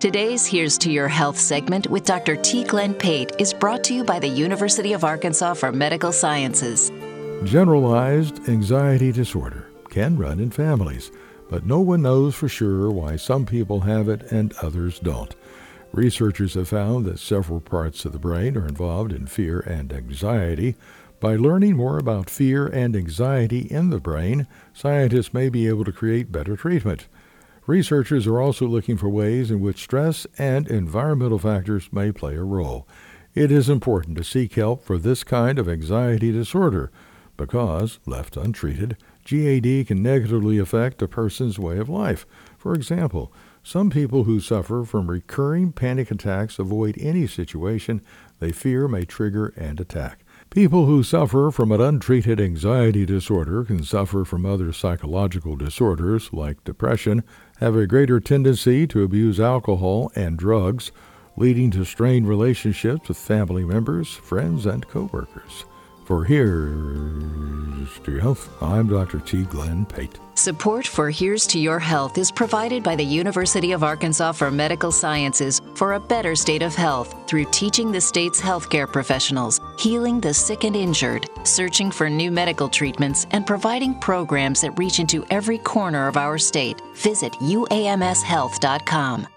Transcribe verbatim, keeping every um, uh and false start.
Today's Here's to Your Health segment with Doctor T. Glenn Pate is brought to you by the University of Arkansas for Medical Sciences. Generalized anxiety disorder can run in families, but no one knows for sure why some people have it and others don't. Researchers have found that several parts of the brain are involved in fear and anxiety. By learning more about fear and anxiety in the brain, scientists may be able to create better treatment. Researchers are also looking for ways in which stress and environmental factors may play a role. It is important to seek help for this kind of anxiety disorder because, left untreated, G A D can negatively affect a person's way of life. For example, some people who suffer from recurring panic attacks avoid any situation they fear may trigger an attack. People who suffer from an untreated anxiety disorder can suffer from other psychological disorders like depression, have a greater tendency to abuse alcohol and drugs, leading to strained relationships with family members, friends, and coworkers. For Here's to Your Health, I'm Doctor T. Glenn Pate. Support for Here's to Your Health is provided by the University of Arkansas for Medical Sciences for a better state of health through teaching the state's healthcare professionals, healing the sick and injured, searching for new medical treatments, and providing programs that reach into every corner of our state. Visit U A M S health dot com.